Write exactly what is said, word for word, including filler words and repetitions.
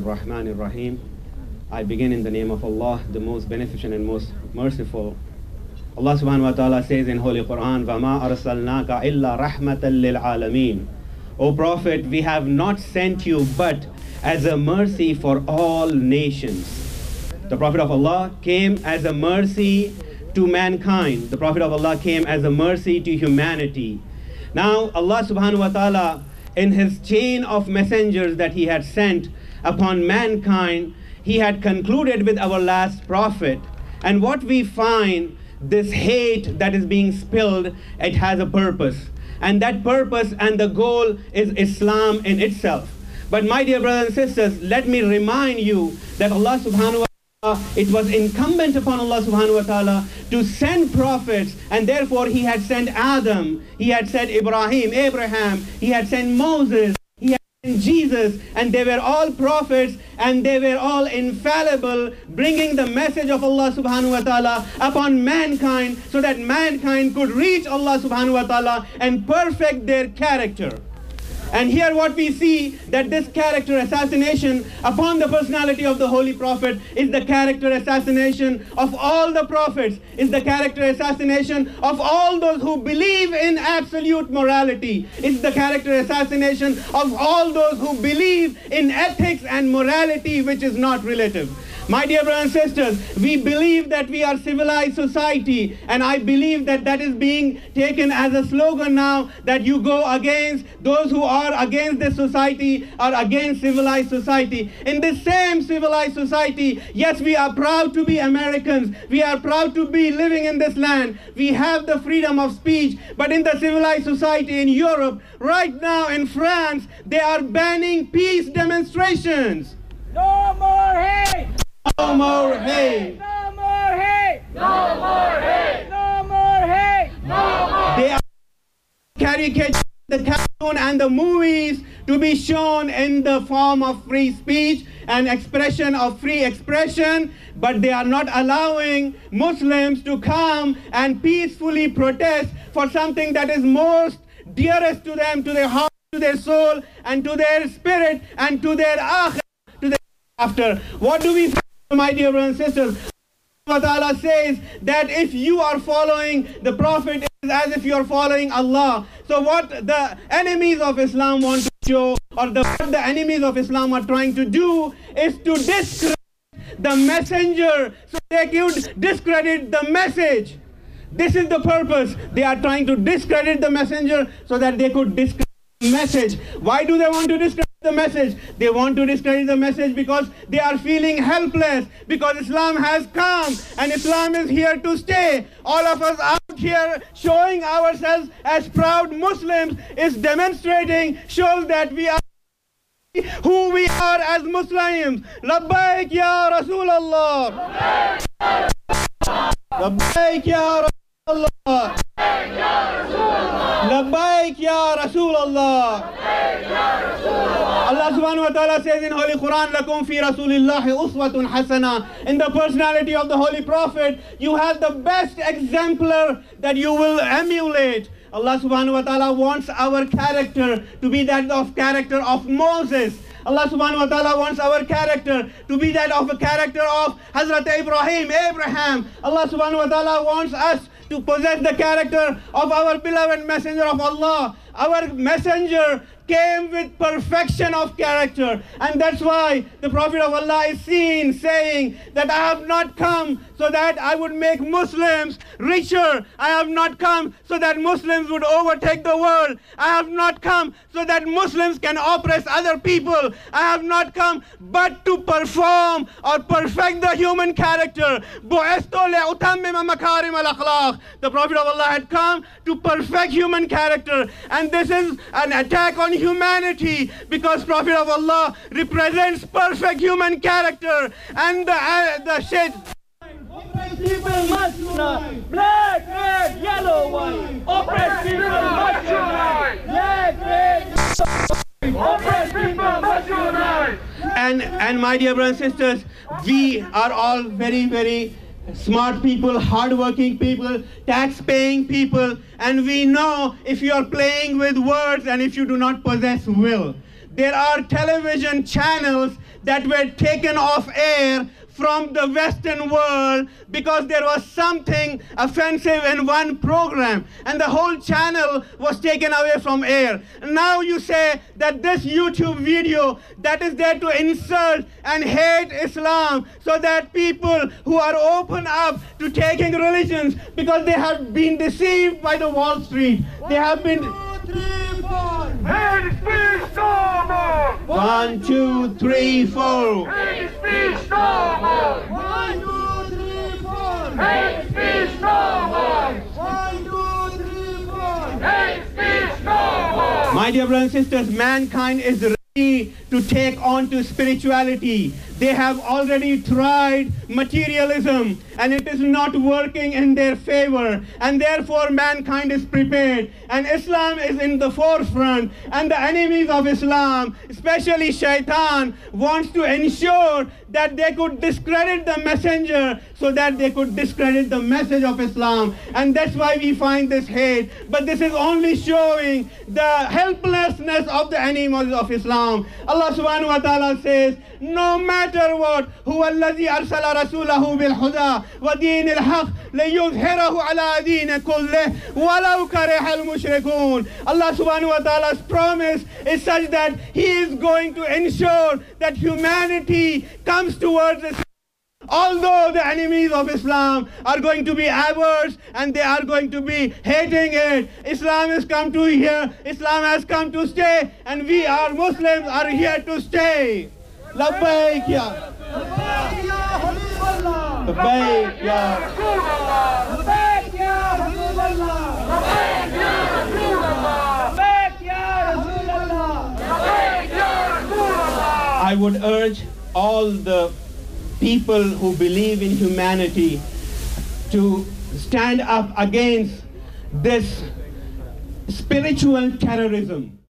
Rahman Rahim. I begin in the name of Allah, the most beneficent and most merciful. Allah subhanahu wa ta'ala says in Holy Quran, وَمَا أَرْسَلْنَاكَ إِلَّا رَحْمَةً لِلْعَالَمِينَ. O Prophet, we have not sent you but as a mercy for all nations. The Prophet of Allah came as a mercy to mankind. The Prophet of Allah came as a mercy to humanity. Now Allah subhanahu wa ta'ala, in his chain of messengers that he had sent upon mankind, he had concluded with our last prophet. And what we find, this hate that is being spilled, it has a purpose. And that purpose and the goal is Islam in itself. But my dear brothers and sisters, let me remind you that Allah subhanahu wa ta'ala, it was incumbent upon Allah subhanahu wa ta'ala to send prophets, and therefore he had sent Adam, he had sent Ibrahim, Abraham, he had sent Moses, he had sent Jesus, and they were all prophets, and they were all infallible, bringing the message of Allah subhanahu wa ta'ala upon mankind so that mankind could reach Allah subhanahu wa ta'ala and perfect their character. And here what we see, that this character assassination upon the personality of the Holy Prophet is the character assassination of all the prophets, is the character assassination of all those who believe in absolute morality. It's the character assassination of all those who believe in ethics and morality, which is not relative. My dear brothers and sisters, we believe that we are civilized society, and I believe that that is being taken as a slogan now, that you go against those who are against this society, are against civilized society. In this same civilized society, yes, we are proud to be Americans, we are proud to be living in this land, we have the freedom of speech, but in the civilized society in Europe, right now in France, they are banning peace demonstrations. No more hate! No more hate! No more hate! No more hate! No more hate! No more! They are caricaturing the cartoon and the movies to be shown in the form of free speech and expression of free expression, but they are not allowing Muslims to come and peacefully protest for something that is most dearest to them, to their heart, to their soul, and to their spirit, and to their akhirah, to their after. What do we find, my dear brothers and sisters? Allah Ta'ala says that if you are following the Prophet, it is as if you are following Allah. So what the enemies of Islam want to show, or the, what the enemies of Islam are trying to do, is to discredit the messenger, so they could discredit the message. This is the purpose. They are trying to discredit the messenger so that they could discredit the message. Why do they want to discredit the message? They want to discredit the message because they are feeling helpless, because Islam has come and Islam is here to stay. All of us out here showing ourselves as proud Muslims is demonstrating, shows that we are who we are as Muslims. Labbaik ya Rasulallah. Labbaik ya Rasulallah. Labbaik ya Rasulallah. Allah subhanahu wa ta'ala says in Holy Quran, Lakum fi Rasulillahi uswatun hasana. In the personality of the Holy Prophet, you have the best exemplar that you will emulate. Allah subhanahu wa ta'ala wants our character to be that of character of Moses. Allah subhanahu wa ta'ala wants our character to be that of a character of Hazrat Ibrahim, Abraham. Allah subhanahu wa ta'ala wants us to possess the character of our beloved messenger of Allah. Our messenger came with perfection of character, and that's why the Prophet of Allah is seen saying that I have not come so that I would make Muslims richer. I have not come so that Muslims would overtake the world. I have not come so that Muslims can oppress other people. I have not come but to perform or perfect the human character. The Prophet of Allah had come to perfect human character, and this is an attack on humanity, because Prophet of Allah represents perfect human character, and the, uh, the shade. Oppressed people must unite. Black, red, yellow, white. Oppressed people must unite. Black, red, yellow, white. Oppressed people must unite. And, and my dear brothers and sisters, we are all very, very smart people, hard-working people, tax-paying people, and we know if you are playing with words and if you do not possess will, there are television channels that were taken off air from the Western world because there was something offensive in one program and the whole channel was taken away from air. Now you say that this YouTube video that is there to insult and hate Islam so that people who are open up to taking religions because they have been deceived by the Wall Street, they have been... Hate speech no more! One, two, three, four. Hate speech no more! One, two, three, four! Hate speech no more! One, two, three, four! Hate speech no more! My dear brothers and sisters, mankind is ready to take on to spirituality. They have already tried materialism and it is not working in their favor, and therefore mankind is prepared and Islam is in the forefront, and the enemies of Islam, especially Shaitan, wants to ensure that they could discredit the messenger so that they could discredit the message of Islam, and that's why we find this hate. But this is only showing the helplessness of the enemies of Islam. Allah subhanahu wa ta'ala says, no matter what, huwa alladhi arsala rasulahu bil huda wa deen al haq liyuzhirahu ala deen kullih walau kariha al mushrikun. Allah subhanahu wa ta'ala's promise is such that he is going to ensure that humanity comes towards Islam. Although the enemies of Islam are going to be averse and they are going to be hating it, Islam has come to here, Islam has come to stay, and we are Muslims are here to stay. Labbaik ya Labbaik ya Habiballah! Labbaik ya Labbaik ya Habiballah! Labbaik ya Rasulullah! Labbaik ya Rasulullah! Labbaik ya Rasulullah! I would urge all the people who believe in humanity to stand up against this spiritual terrorism.